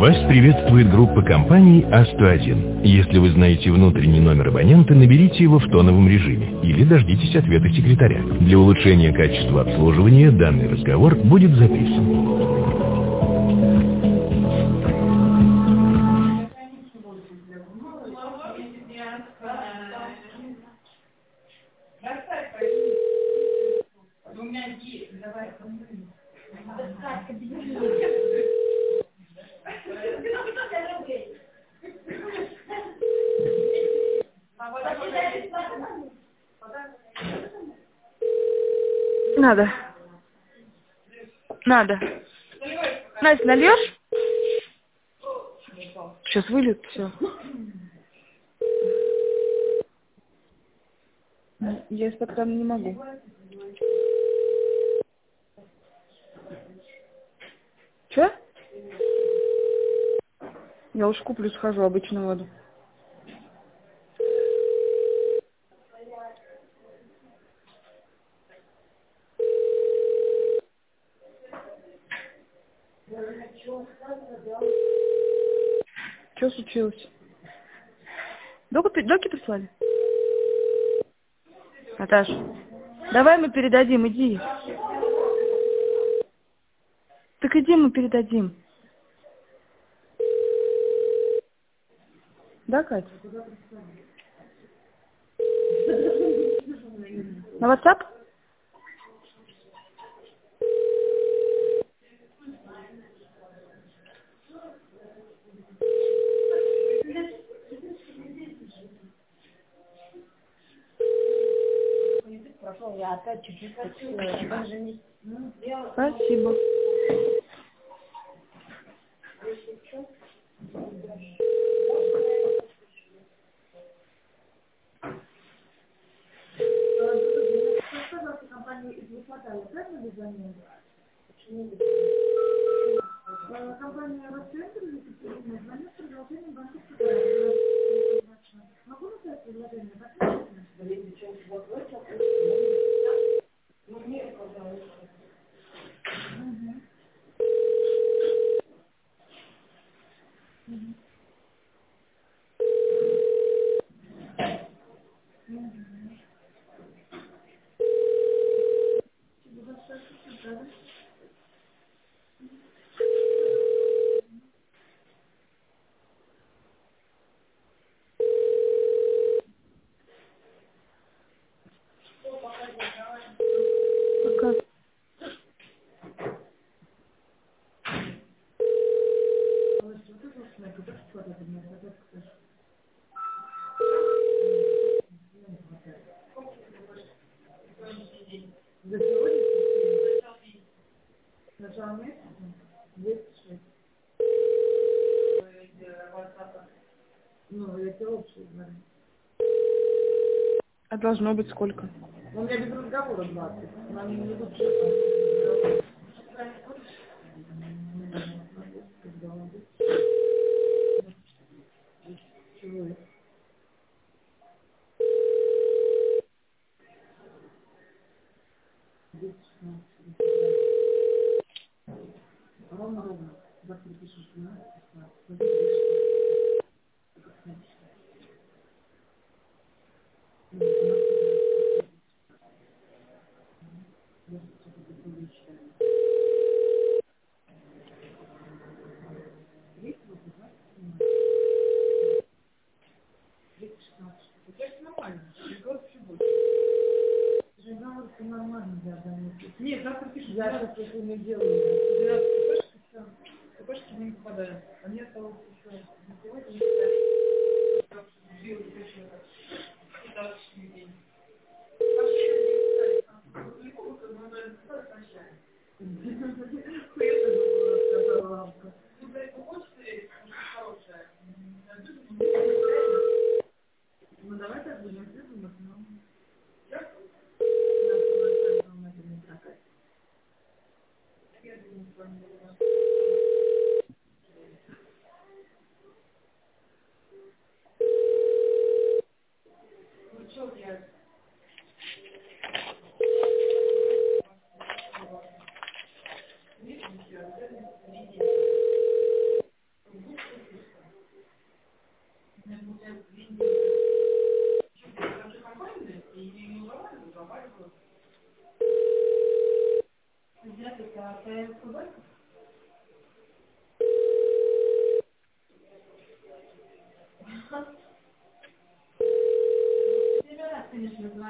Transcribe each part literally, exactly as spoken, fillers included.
Вас приветствует группа компаний А сто один. Если вы знаете внутренний номер абонента, наберите его в тоновом режиме или дождитесь ответа секретаря. Для улучшения качества обслуживания данный разговор будет записан. Надо. Надо. Настя, нальешь? Сейчас выльет все. Я из-под там не могу. Че? Я уж куплю, схожу обычную воду. Что случилось? Доки, доки прислали? Наташа, давай мы передадим, иди. Так иди, мы передадим. Да, Катя? На WhatsApp? Я опять чуть-чуть Спасибо. Компания «Росцентр» звонит с предложением банковского. Могу написать предложение? Пока. Ну, я тебе общее говорю. А должно быть сколько? У меня без разговора двадцать. Нам не лучше. Ровно-ровно. Завтра пишешь двенадцать. Нормально, я заметила. Нет, завтра пишешь. Я сейчас это не делаю. Купешки не попадают. Они осталось еще на сегодня. Ну давай так будем придумать, но...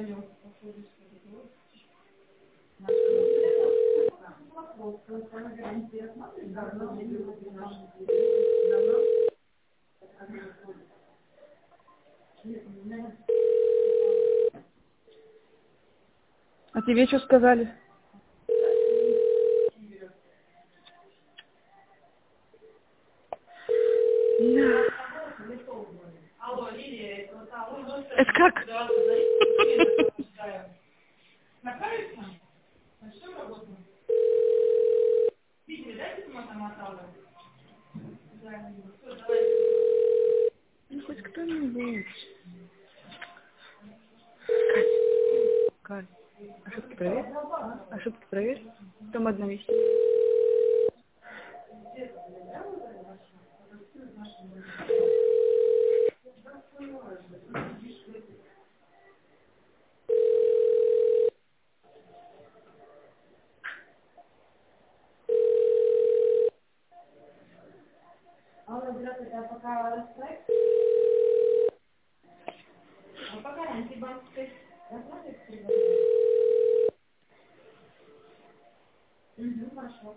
занялся, походу, что-то. А тебе что сказали? Алло, Лилия, это вот алло. Это как? Направиться? Начнем работу? Видели, да, письмо там отправлено? Да, все, давай. Ну, хоть кто-нибудь. Кать, ошибки проверь. Ошибки проверь. Там одна вещь. Алло, здравствуйте, а пока расстроек? А пока антибанковской рассмотрите предложение? Угу, хорошо.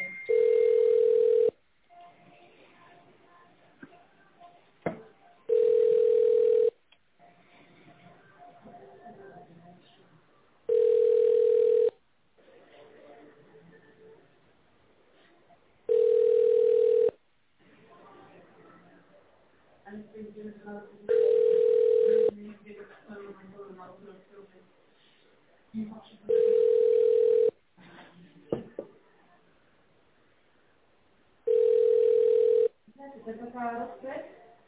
Это пока расстроек?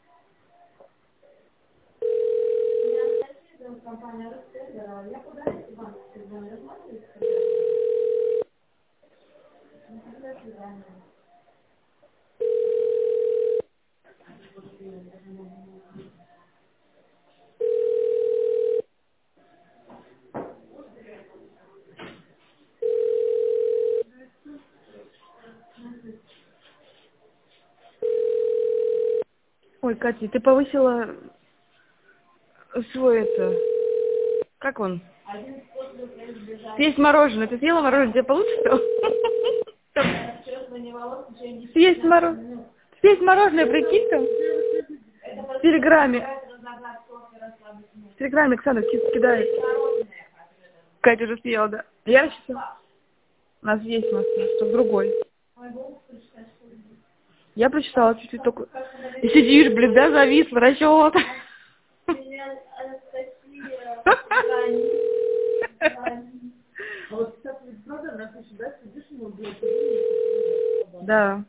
Меня Анастасия, компания Ростендера. Я куда антибанковской зоны рассматриваете предложение? Ну, тогда свидание. Ой, Катя, ты повысила свой это... Как он? Съесть мороженое. Ты съела мороженое, тебе получше стало? Съесть мороженое. Съесть мороженое, прикинь там. В Телеграме. В Телеграме Оксана ки- кидает. Катя уже съела, да. Я рассчитала. У нас есть у нас, что другой. Я прочитала чуть-чуть только. И сидишь, блин, да, зависла, расчет. А вот, кстати, ведь правда, на слушай, да, сидишь, ну, блядь, Да.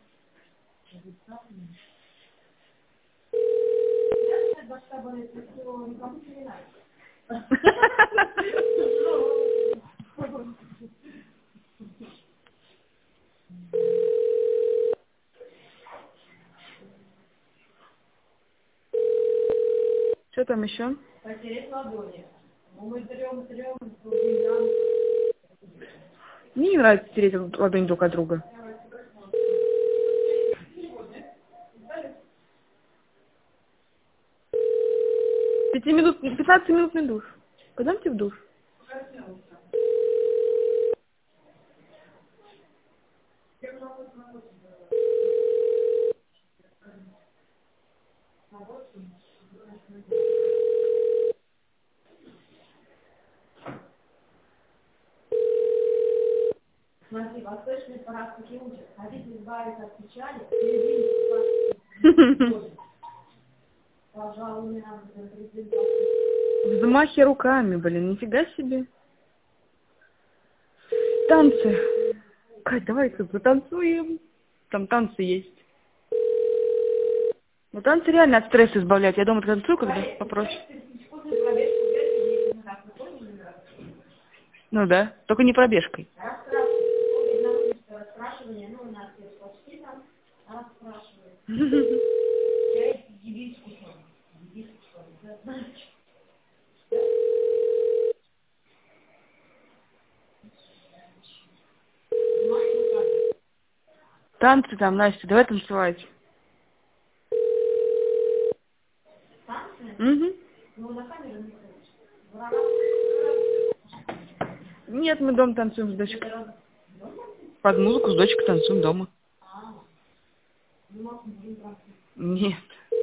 Что там еще? Потереть ладони. Мы трем, трем, трем. Мне не нравится тереть ладонь друг от друга. Пяти минут, пятнадцатиминутный душ. Пойдемте в душ. Смотри, восточный парад таки учат. Хотите избавиться от печали, передвиньте. Пожалуй, не надо президент. Взмахи руками, блин, нифига себе. Танцы. Кать, давай-ка затанцуем. Там танцы есть. Ну, танцы реально от стресса избавляют. Я дома танцую, когда попроще. Ну да, только не пробежкой. Расспрашивание, ну, у нас есть почти там, расспрашивание. Я девичку сон. Девичку сон. Да, знаешь. Танцы там, Настя, давай танцевать. Танцы? Угу. Ну, на камеру не хочешь. Нет, мы дома танцуем с дочкой. Под музыку с дочкой танцуем дома. Нет.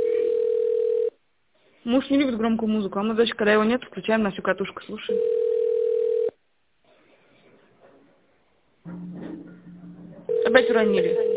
Муж не любит громкую музыку, а мы с дочкой, когда его нет, включаем на всю катушку, слушаем. Опять уронили.